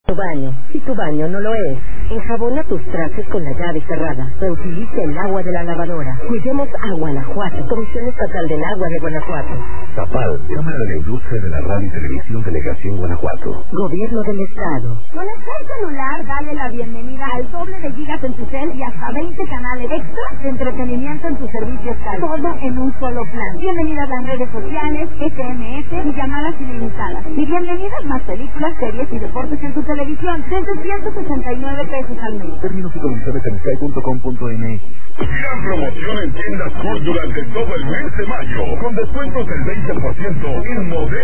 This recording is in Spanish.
Tu baño. Si tu baño no lo es, enjabona tus trastes con la llave cerrada o utiliza el agua de la lavadora. Cuidemos a Guanajuato. Comisión Estatal del Agua de Guanajuato. Zapal, Cámara de la Industria de la Radio y Televisión, Delegación Guanajuato. Gobierno del Estado. Con el celular, dale la bienvenida al doble de gigas en tu cel y hasta 20 canales extra de entretenimiento en tus servicios Sky. Todo en un solo plan. Bienvenidas las redes sociales, SMS y llamadas ilimitadas. Y bienvenidas más películas, series y deportes en tu televisión desde 169 pesos al mes. Términos y condiciones en sky.com.mx. Gran promoción en tiendas Ford durante todo el mes de mayo, con descuentos del 20% en modelos